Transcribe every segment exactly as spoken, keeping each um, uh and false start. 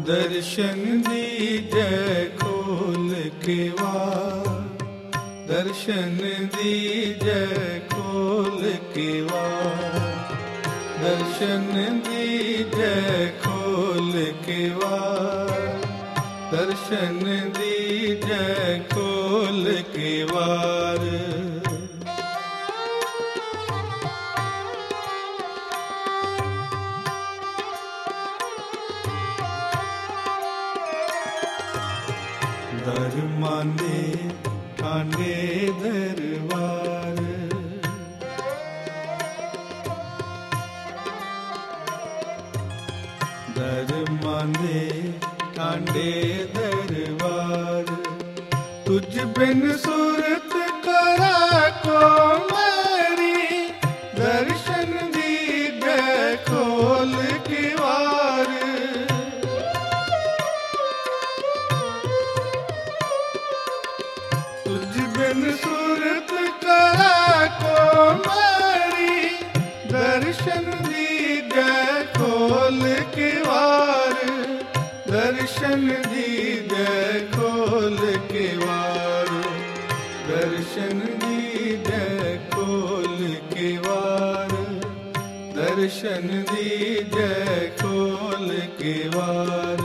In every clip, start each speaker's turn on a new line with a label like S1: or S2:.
S1: दर्शन दीजै खोल के वार, दर्शन दीजै खोल के वार, दर्शन दीजै खोल के वार, दर्शन दीजै खोल के वार। दर मांदे कांडे दरबार, दर मांदे कांडे दरबार, तुझ बिन सूरत करा को मेरी, दर्शन दीजै खोल के वार। बिन सूरत करा को मेरी, दर्शन दीजै खोल के वार, दर्शन दीजै खोल के वार, दर्शन दीजै खोल के वार, दर्शन दीजै खोल के वार।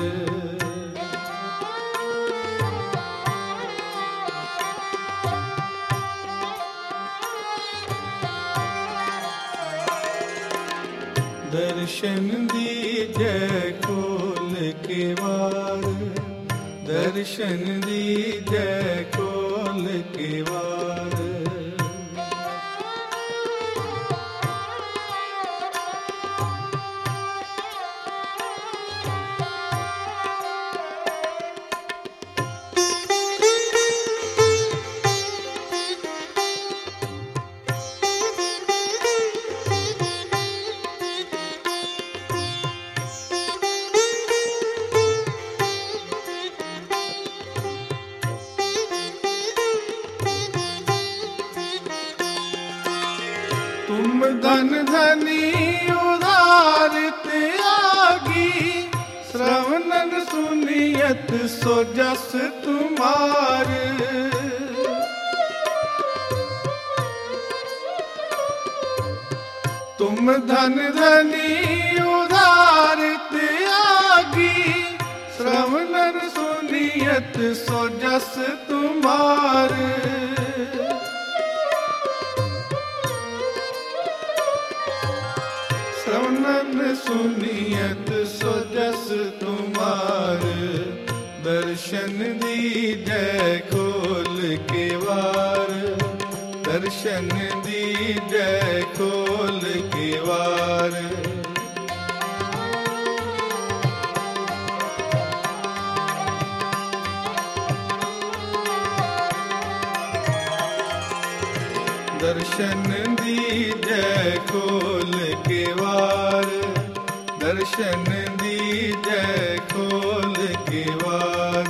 S1: दर्शन दीजै खोल के वार, दर्शन दीजै खोल के वार। तुम धन धनी उदार त्यागी, श्रवणन सुनियत सो जस तुम्हार। तुम धन धनी उदार त्यागी, श्रवणन सुनियत सो जस तुम्हार। श्रवणन सुनियत सो जस तुम्हार, दर्शन दीजै खोल के वार, दर्शन दीजै खोल के वार। दर्शन दीजै खोल के वार, दर्शन दीजै खोल के वार।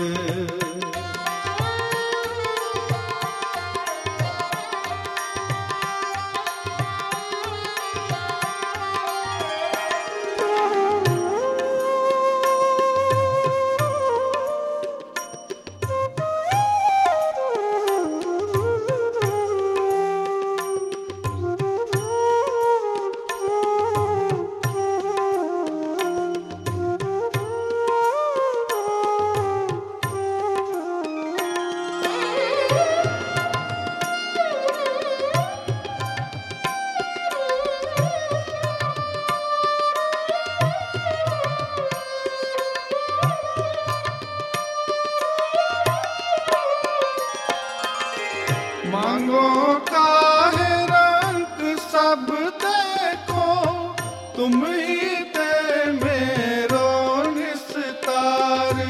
S1: मांगो काहे रंग सब देखो, तुम ही ते मेरो निस्तार।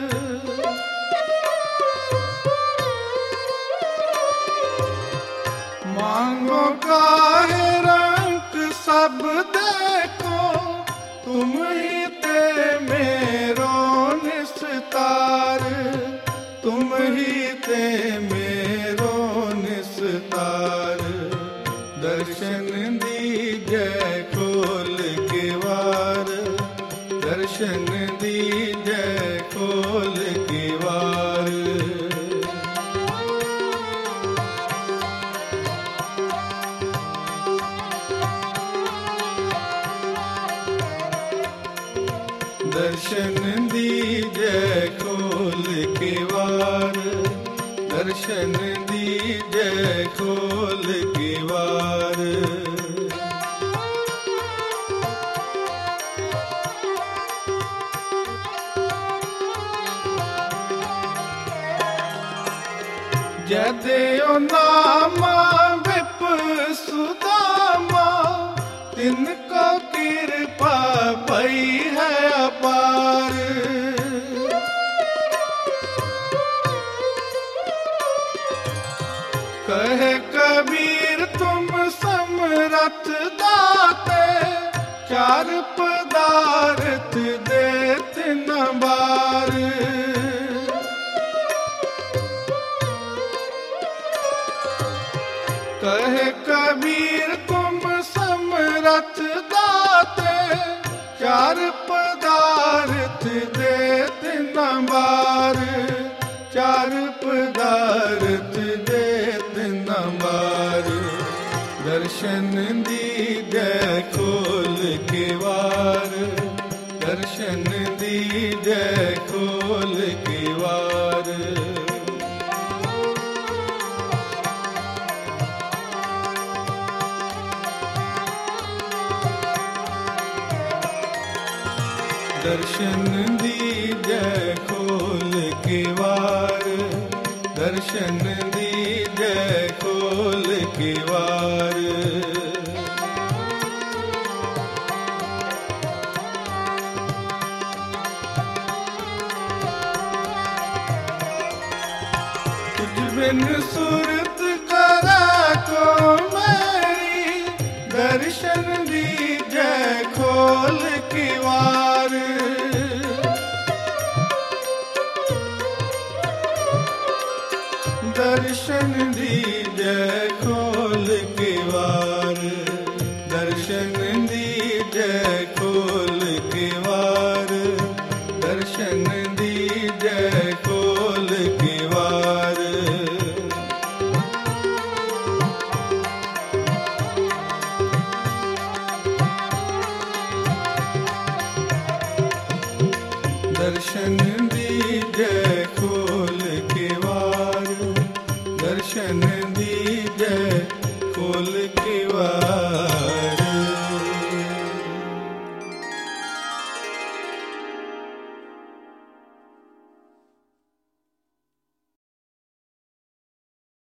S1: मांगो काहे रंग सब देखो, तुम ही ते मेरो निस्तार, तुम ही ते मेरो निस्तार। दर्शन दीजै खोल के वार। दर्शन दीजै खोल के वार, दर्शन दीजै खोल के वार। जदेओ नामा विप सुदामा, तिनको कृपा पई है अपार। कहे कबीर तुम समरथ दाते, चार पदार्थ देत न बार। कहे कबीर तुम समरथ दाते, चार पदार्थ देत न बार। चार पदार्थ देत न बार। दर्शन दीजै खोल के वार, दर्शन दीजै खोल के वार। दर्शन दीजै खोल के वार, दर्शन दीजै खोल के वार। तुझ बिन सुरत करा को मेरी, दर्शन दीजै खोल के वार। दर्शन दीजै खोल के वार, दर्शन दीजै खोल के वार। दर्शन दीजै खोल के वार। दर्शन दीजै खोल के वार, दर्शन दीजै खोल के